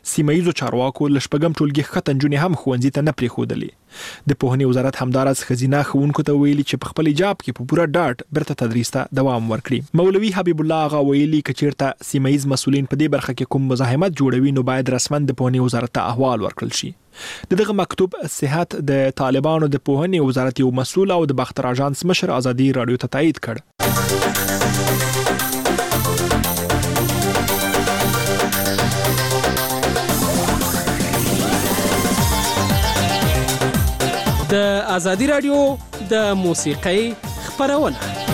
سیمه‌یزو چارواکو له شپږم ټولګي ښکته نجونې هم ښوونځي ته نه پرېښودلې. د پوهنې وزارت همداراز ښځینه ښوونکو ته ویلي چې په خپل حجاب کې په پوره ډاډ بیرته تدریس ته دوام ورکړي. مولوي حبیب الله هغه ویلي که چیرته سیمه‌یز مسؤلین په دې برخه کې کوم مزاحمت جوړوي نو باید رسماً د پوهنې وزارت ته احوال ورکړل شي. دغه مکتوب صحت د طالبانو د پوهنې وزارت یو مسؤل او د باختر اژانس مشر ازادي رادیو ته تایید کړ. د ازادي رادیو د موسیقۍ خپرونه.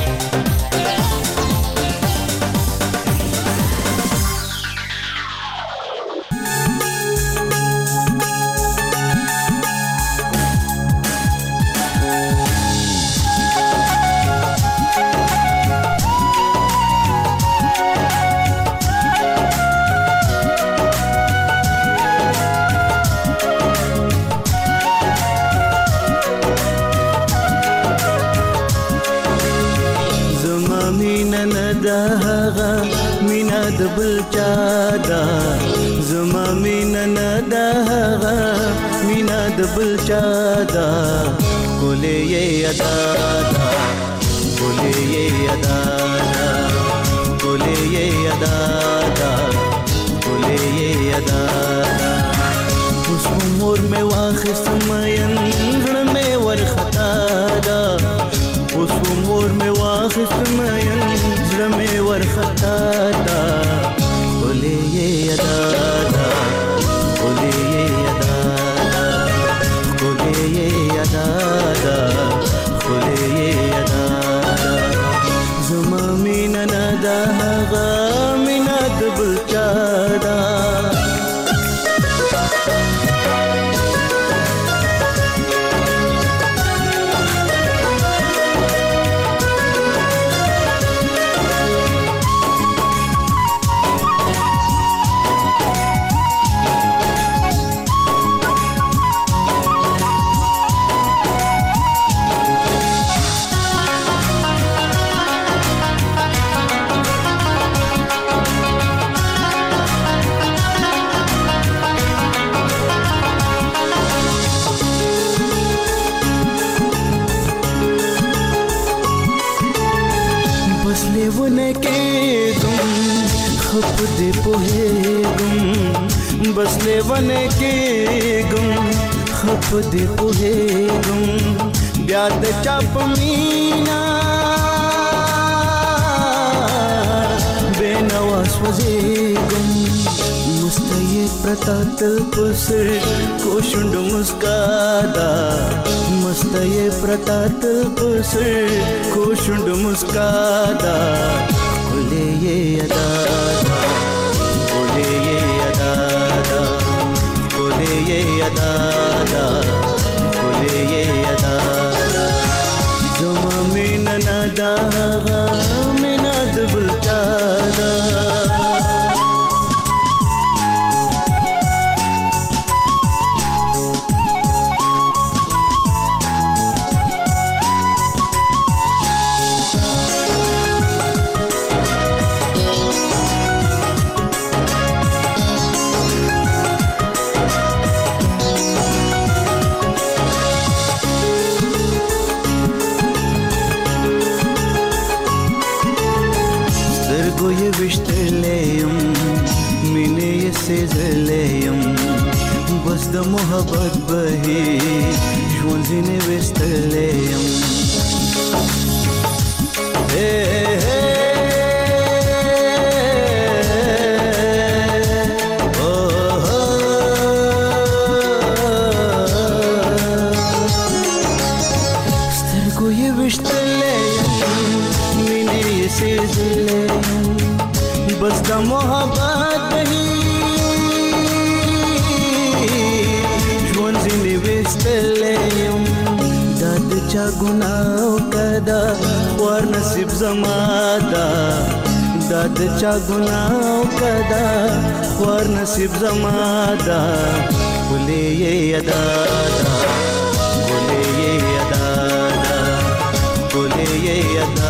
بل چادا زما مینا ندا مینا د بل چادا بولے یہ ادا دا بولے یہ ادا دا بولے یہ ادا دا بولے یہ ادا دا اس عمر میں واخس مین میں ورختا دا اس عمر میں واخس مین میں ورختا دا بولے یہ ادا دا بولے یہ ادا دا بولے یہ ادا دا بولے یہ ادا دا زما مینا ندا غا مینا دبل چادا बस लेवने के गुम खप दे पुहे गुम ब्याद चाप मीना बेनवास वजे गुम मुस्तये प्रतात पुसर कोशुंड मुस्कादा मुस्तये प्रतात पुसर कोशुंड मुस्कादा बोले ये अदा बोले ये अदा बोले ये अदा बोले ये अदा जुमा में नदा में नद बुलचादा बस द मोहब्बत बही ژوندینه وستلیم سترګو یې وشتلیم مینه یې سېزلیم بس د محبت بهی داد چا گناو کدا ور نصیب زمادا داد چا گناو کدا ور نصیب زمادا بولے یہ ادا بولے یہ ادا بولے یہ ادا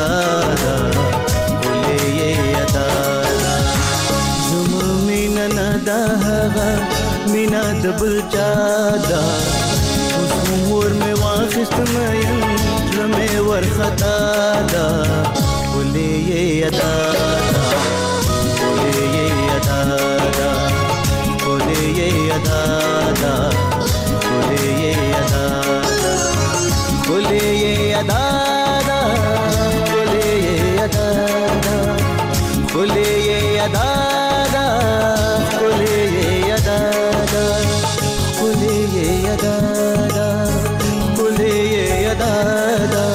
بولے یہ ادا زما من ندا غا مینا د بل چا دا اوس مور مې واخیست مین زړه مې ورخطا دا ولې یې ادا دا ولې یې ادا دا ولې یې ادا دا ولې یې ادا دا ولې یې ادا دا ولې یې ادا دا ولې یې ادا دا ولې یې ادا دا ولې یې ادا دا ولې یې ادا دا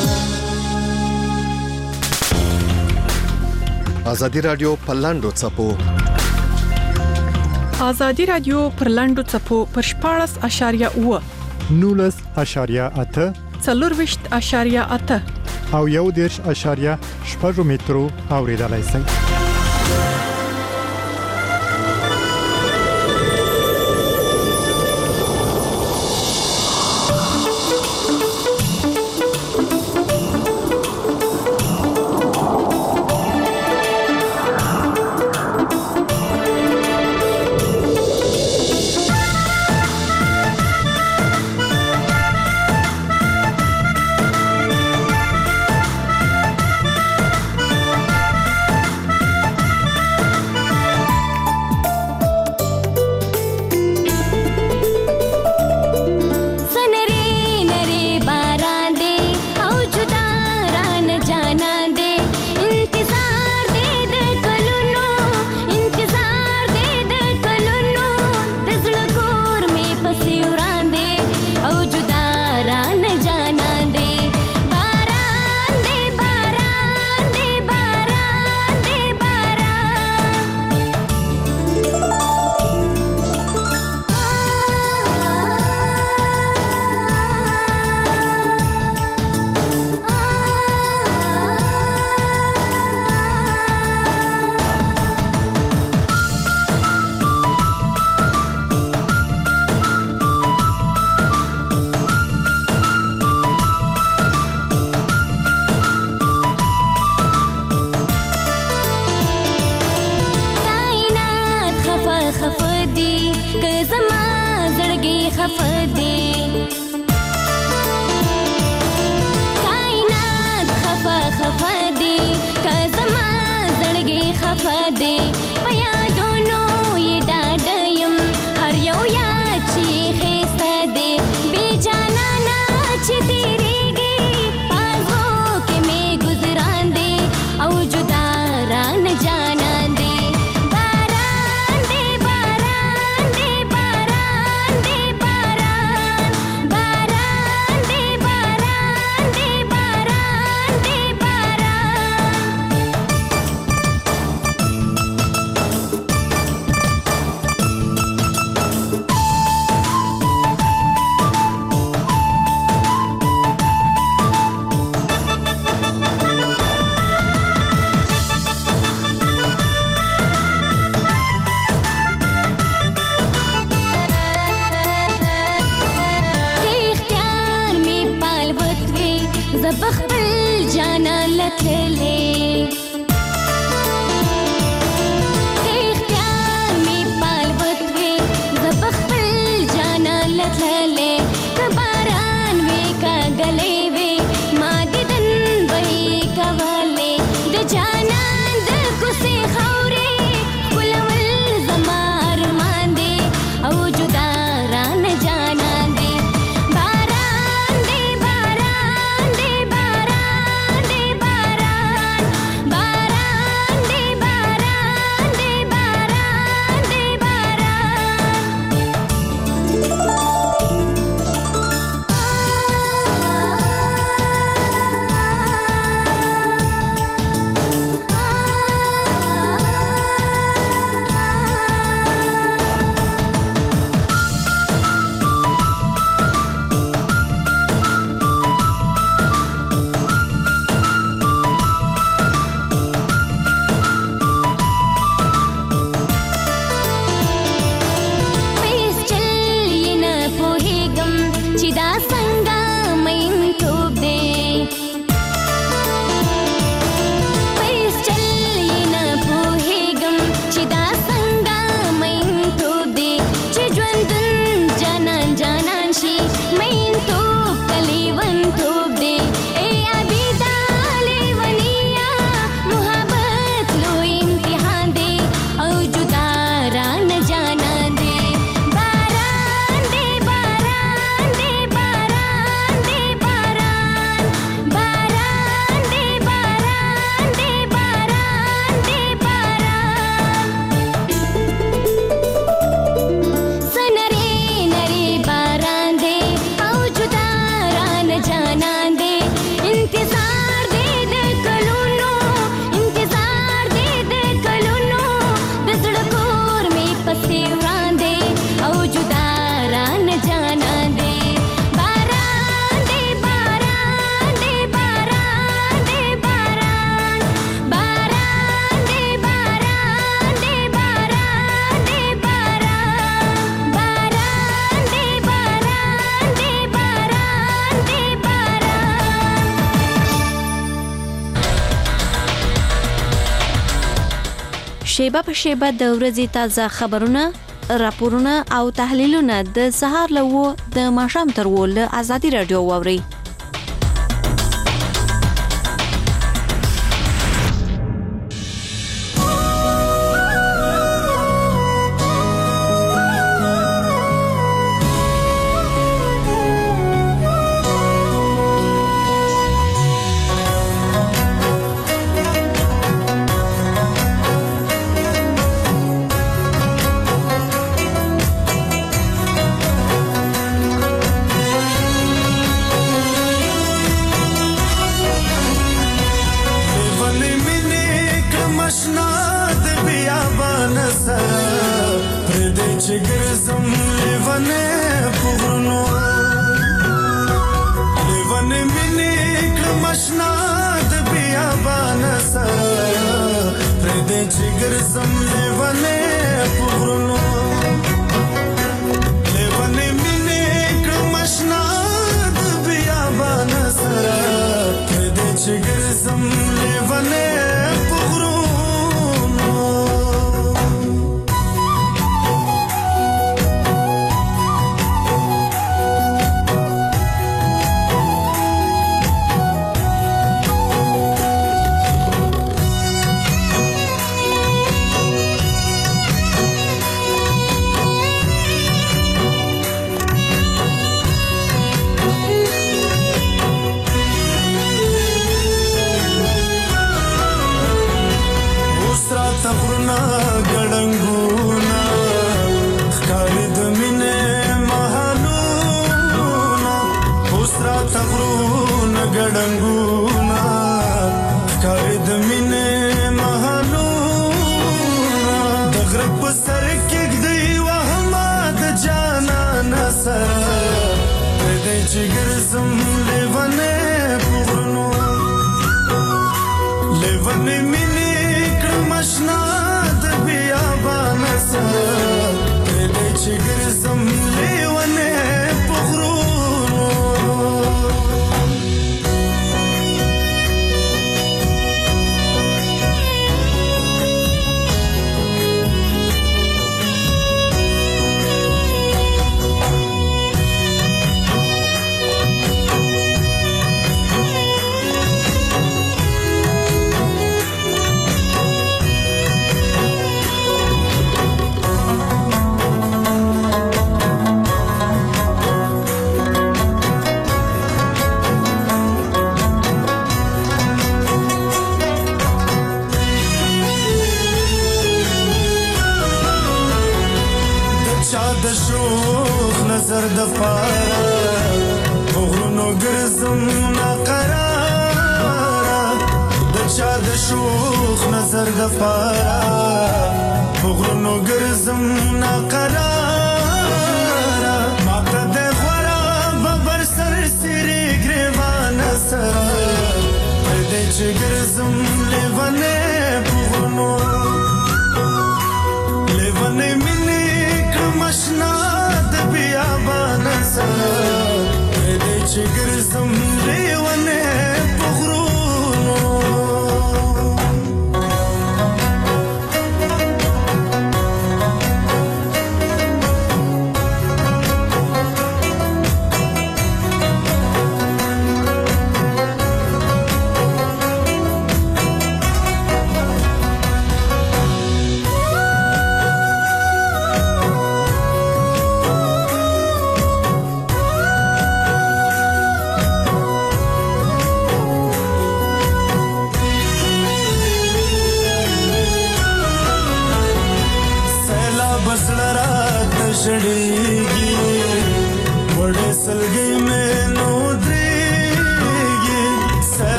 ازادي رادیو پلاندو چپو ازادي رادیو پر لاندو چپو پر 14.8 19.8 څلورويشت.8 او 1.8 مترو اوریدلای شئ. شیبه په شیبه د ورځې تازه خبرونه، راپورونه او تحلیلونه د سهار له 9 د ماښام تر 10 له آزادي رادیو واوري.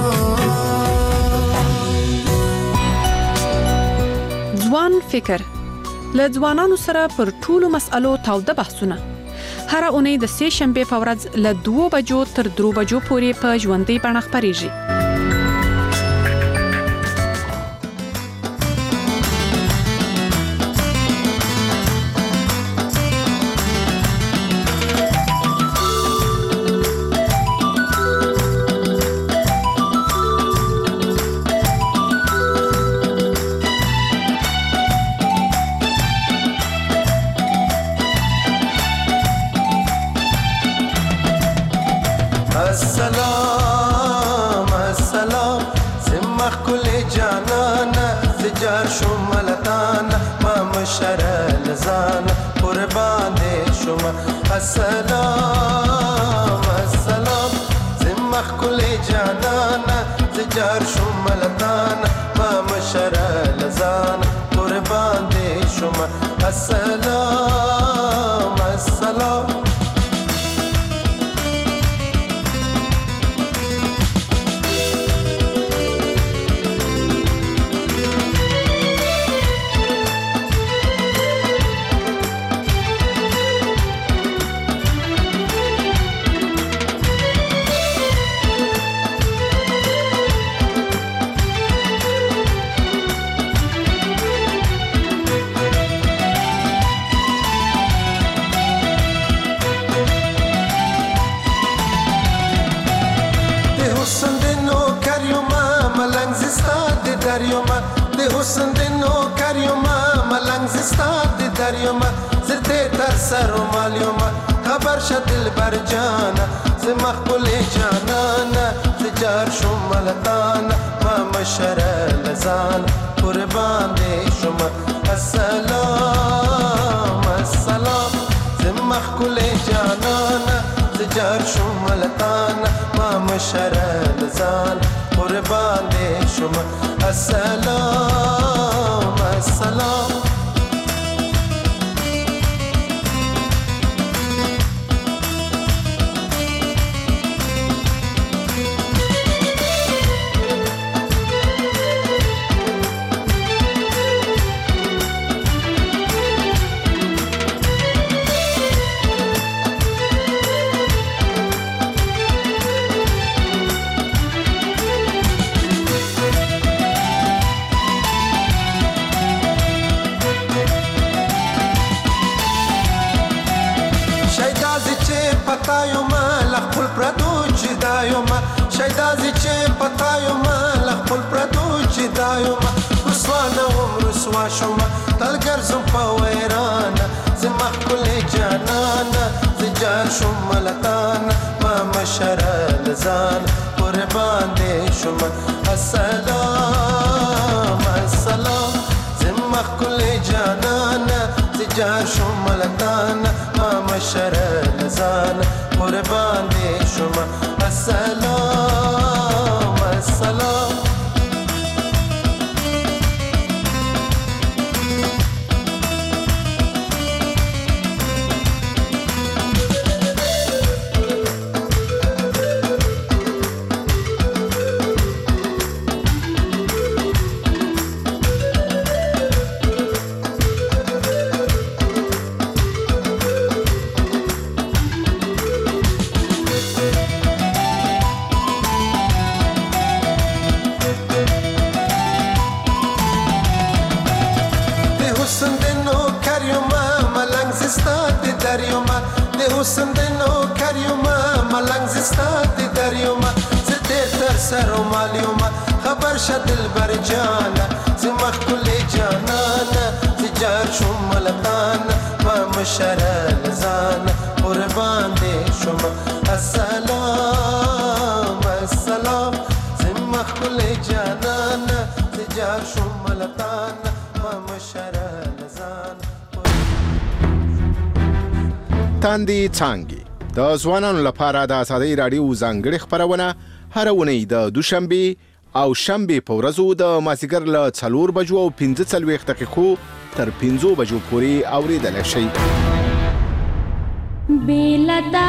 ځوان فکر له ځوانانو سره پر ټولو مسألو تاوده بحثونه. هر اونۍ د سه شنبه په ورځ له 2 بجو تر 3 بجو پورې په ژوندۍ بڼه خبريږي. السلام السلام سمخ كل جانانا زجار شمالتانا ما مشر لزانا قربان شما السلام السلام سمخ كل جانانا زجار شمالتانا ما مشر لزانا قربان شما السلام السلام حسن دنو کریوما ملنگ زستاد دریوما زرته در سر و مالیوما خبر شد دل بر جانا ز مخبول جانانا زجار شمالتانا ما مشر لزانا قربان دی شما السلام السلام ز مخبول جانانا زجار شمالتانا ما مشر لزانا قربان دی شما السلام السلام شایدازی چه پتایو ما لخپل پردو چی دایو ما رسوانا هم رسوا شما تلگر زم پا ویرانا زمخ کل جانانا زجار شما لطانا ما مشر لزانا قربان دی شما السلام السلام زمخ کل جانانا زجار شما لطانا ما مشر لزانا قربان دی شما السلام السلام حسن دنو کریوما ملنگ زستاد دریوما زده در سر و مالیوما خبر شد دل بر جانا زمخ کل جانانا زجار شما لطانا ما مشر لزانا قربان دی شما السلام السلام زمخ کل جانانا زجار شما لطانا ما مشر لزانا تاندې څانګې د ځوانانو لپاره د آزادۍ راډیو ځانګړې خبرونه هر اونۍ د دوشنبه او شنبه په ورځو د مازیګر له 4 بجو او 15 دقیقو تر 5 بجو پورې اوریدل شي. بیلتا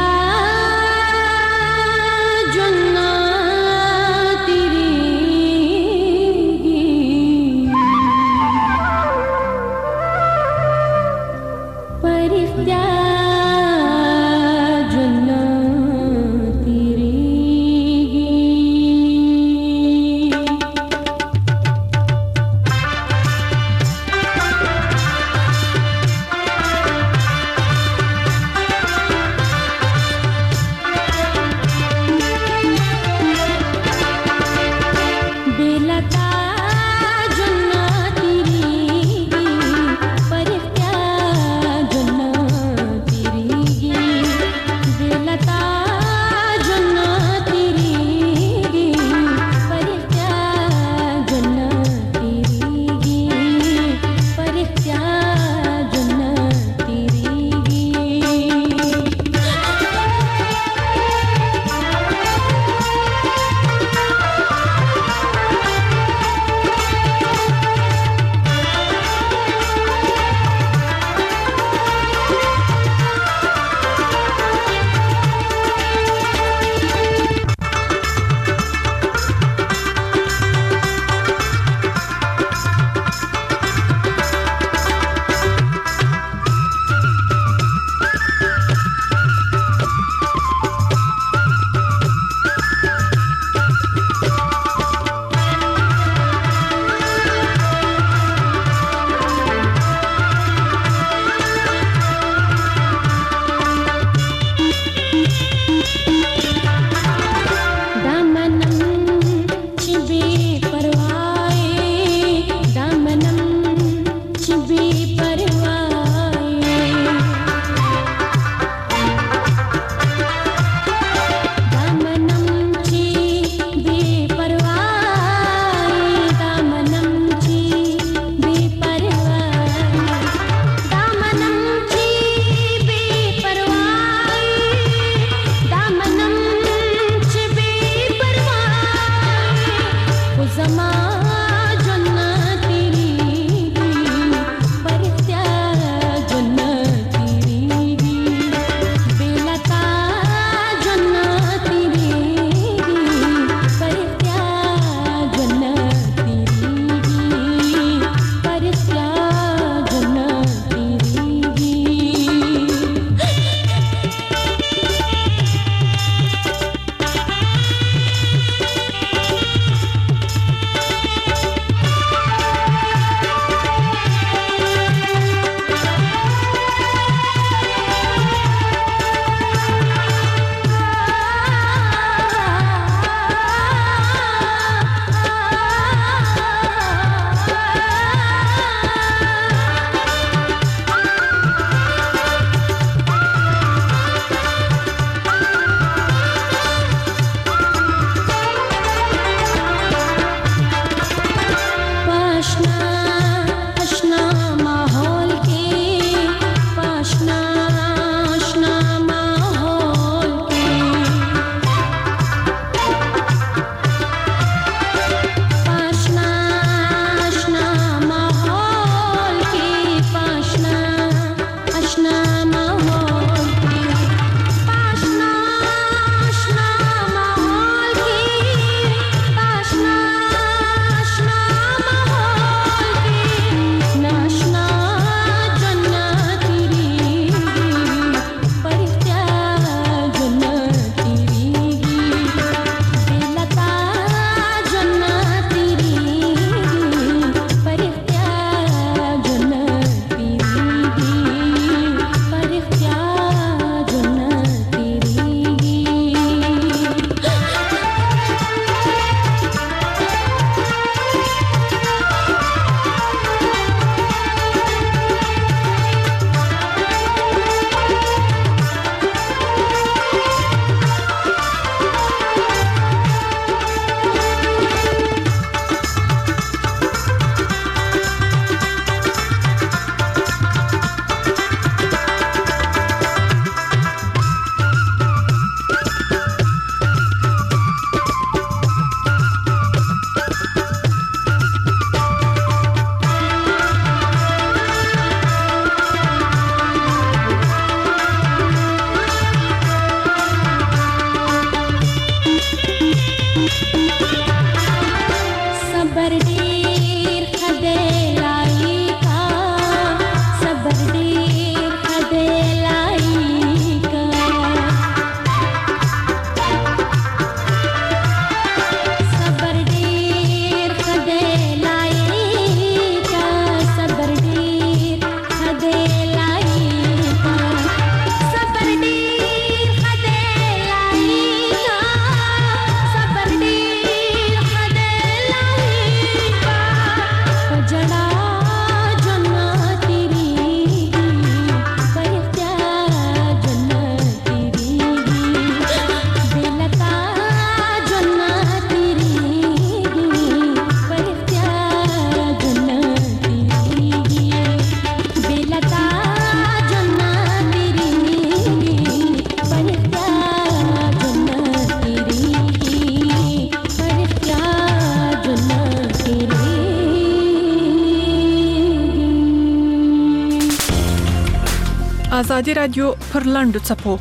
ازادي رادیو پر لاندو چپو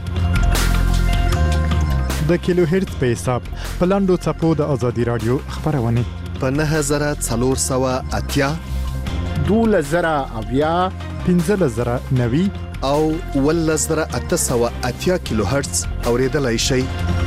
د کیلو هرتز په حساب په لاندو چپو د ازادي رادیو خبرونه په 9480 12090 15090 او 11880 کیلو هرتز اوریدلای شئ.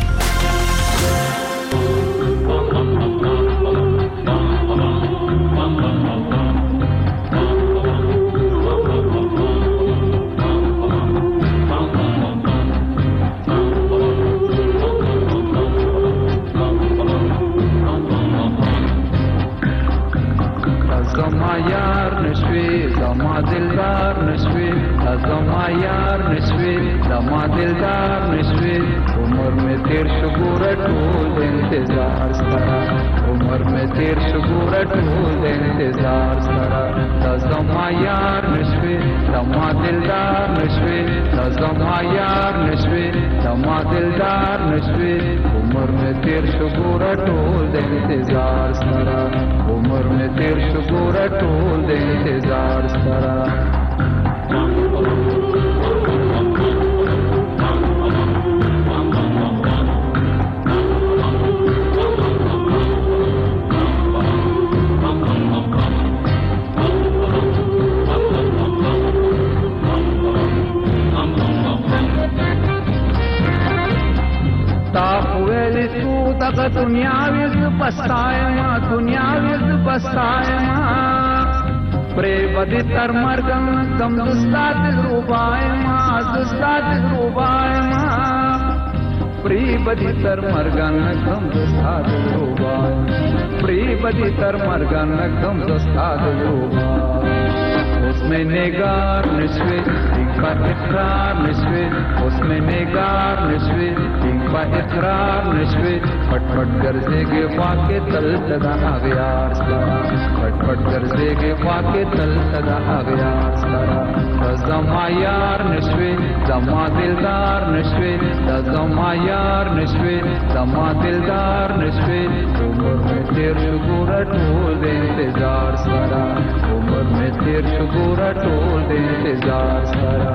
उसमें नेगार नशवे इनका इकरार नशवे उसमें नेगार नशवे इनका इकरार नशवे फटफट गरजेगे वाके तल सदा आगयार सारा फटफट गरजेगे वाके तल सदा आगयार सारा जमा यार नशवे जमा दिलदार नशवे जमा यार नशवे जमा दिलदार नशवे उम्र में तेर शुगुरा ढोल दे इंतजार सारा उम्र में तेर शुगुरा ढोल दे इंतजार सारा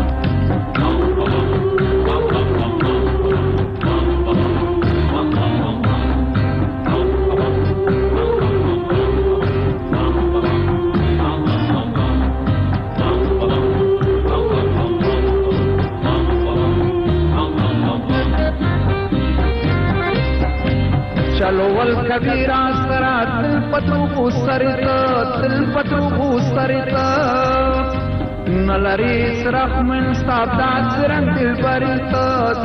चलो वल कबीरा सरा तिल पतरू सरित नलरी रखमन सादात रंग दिल बरित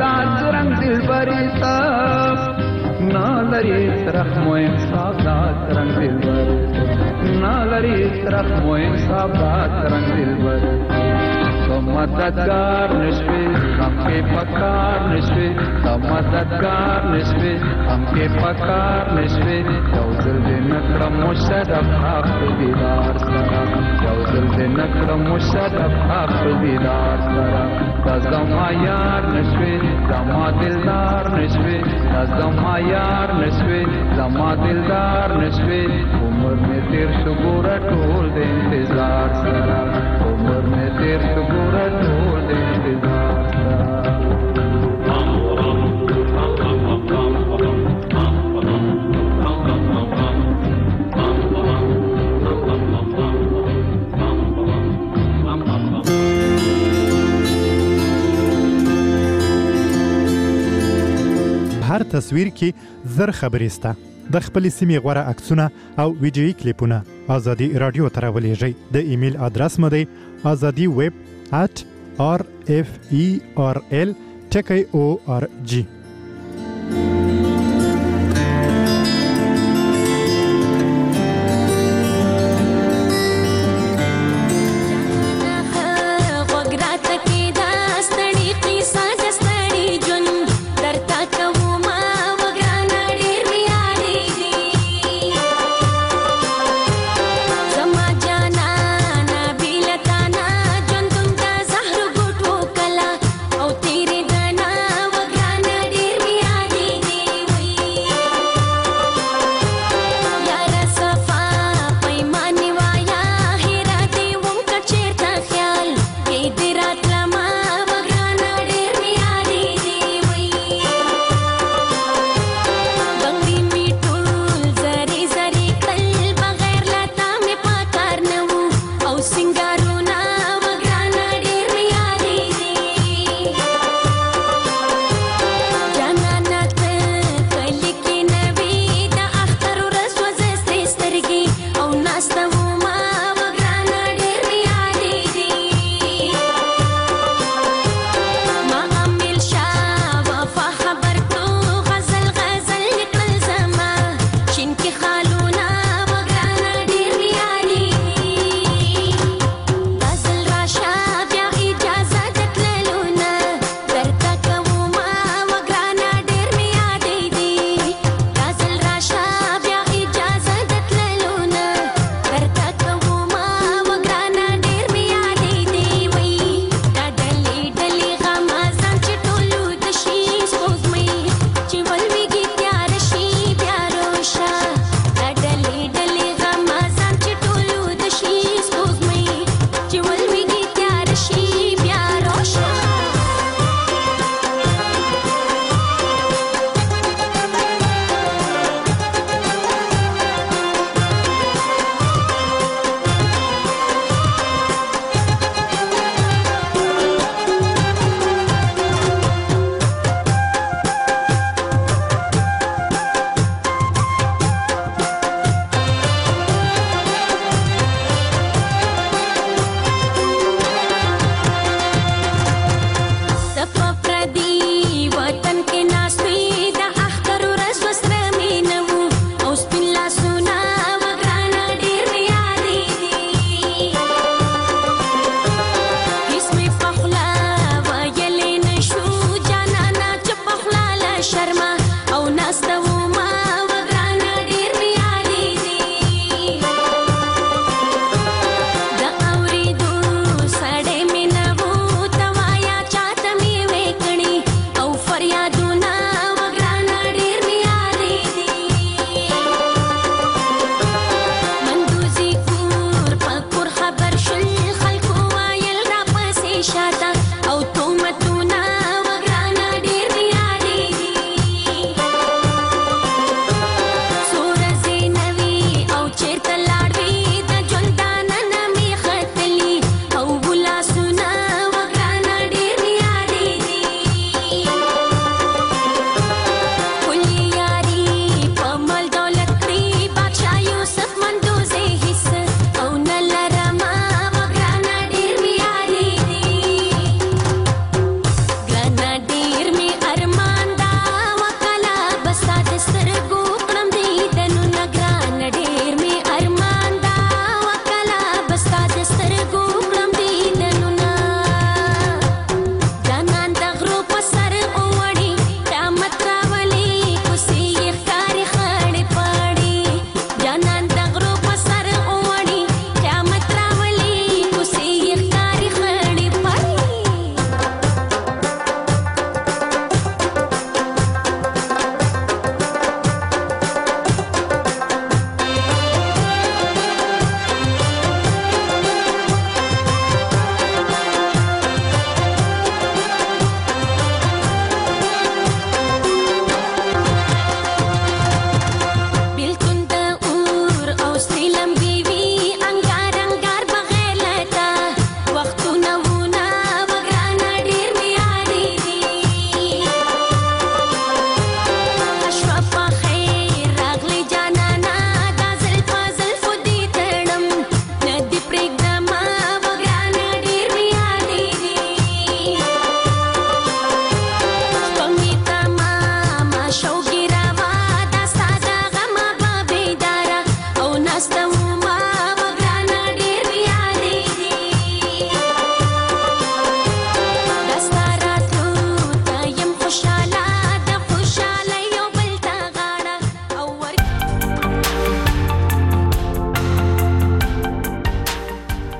नलरी रखमन सादात रंग दिल बरित नलरी रखमन सादात रंग दिल बरित मददगार नशवे हमके पकार नशवे मददगार नशवे हमके पकार नशवे जौजल दे नकरम मुशरफ आखिर दीदार सरा जौजल दे नकरम मुशरफ आखिर दीदार सरा तज़मा यार नशवे जमा दिलदार नशवे तज़मा यार नशवे जमा दिलदार नशवे उम्र में तेर शुगुरा ढोल दे इंतजार सरा उम्र में तेर शुगुरा ढोल दे इंतजार सरा هر تصویر کې زر خبرې سته د خپل سیمې غوړه عکسونه او ویډیويي کلیپونه ازادي رادیو ته راولېږئ د ایمیل ادرس مو دی azadi@referl.org. او تیرې دنا وګرانه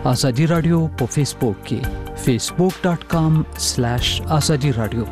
ازادي رادیو په فیسبوک کې facebook.com/azadi radio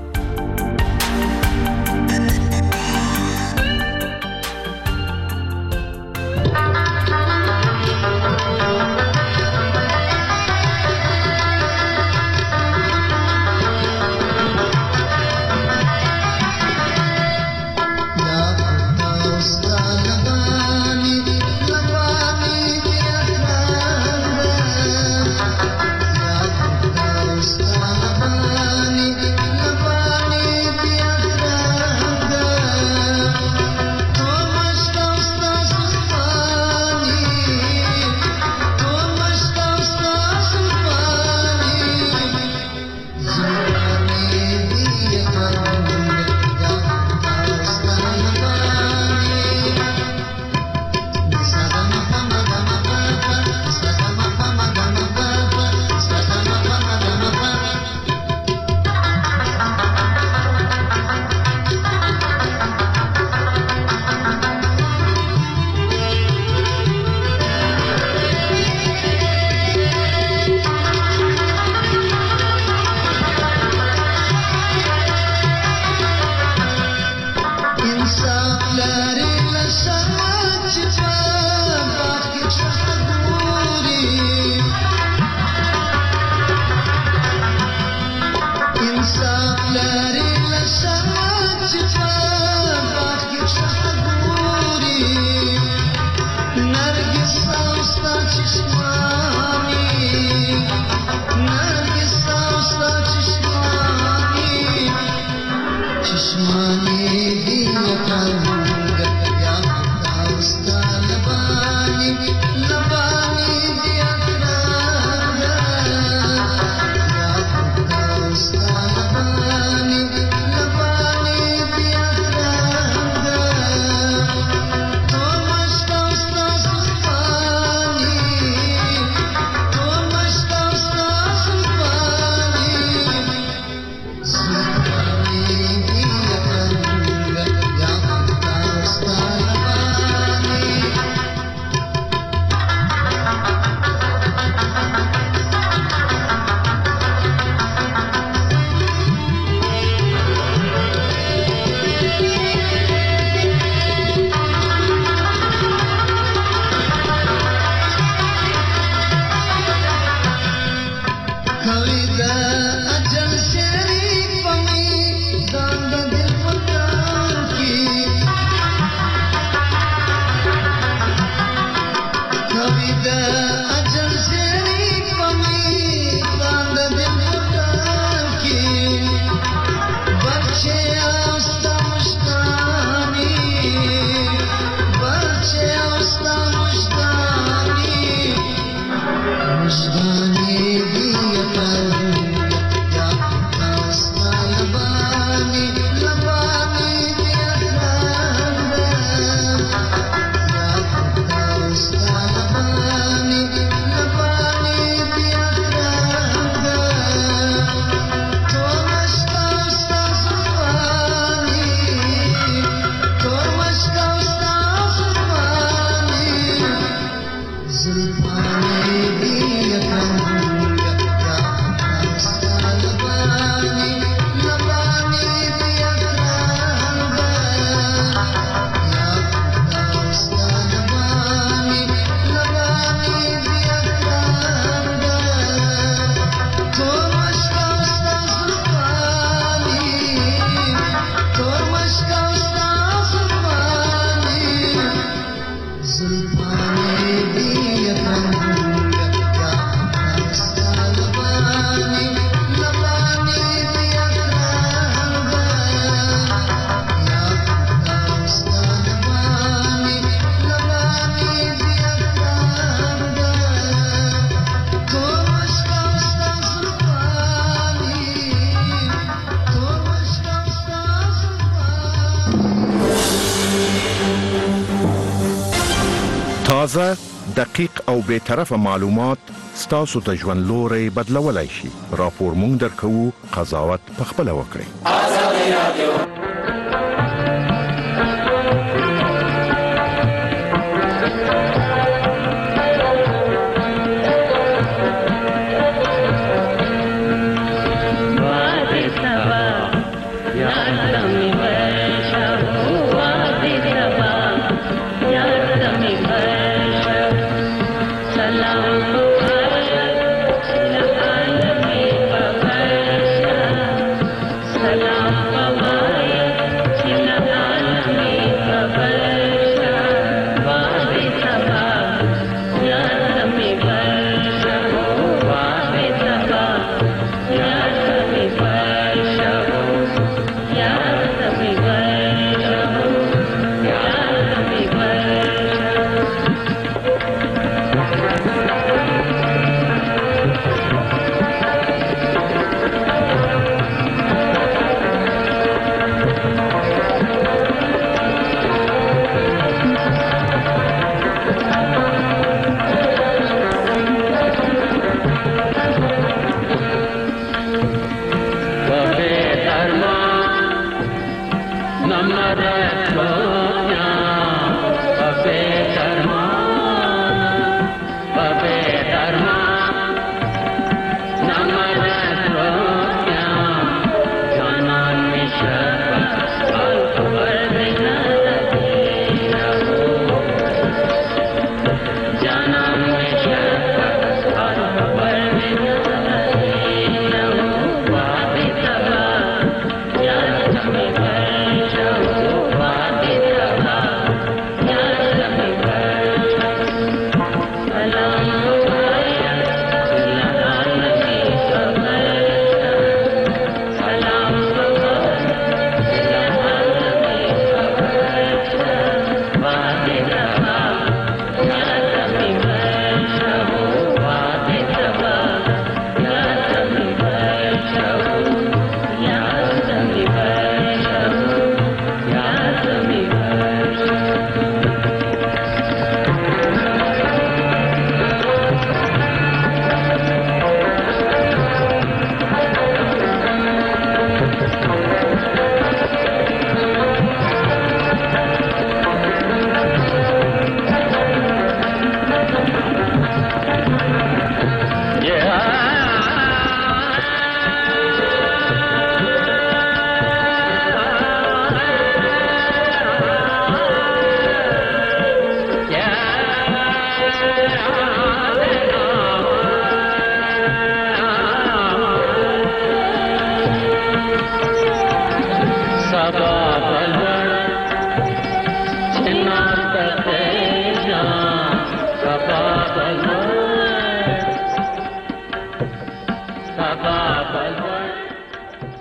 تازه، دقیق او بے طرفه معلومات ستاسو ته ژوند لوري بدلولای شي. راپور مونږ درکو، قضاوت پخپله وکړئ. آزادي رادیو. न रहता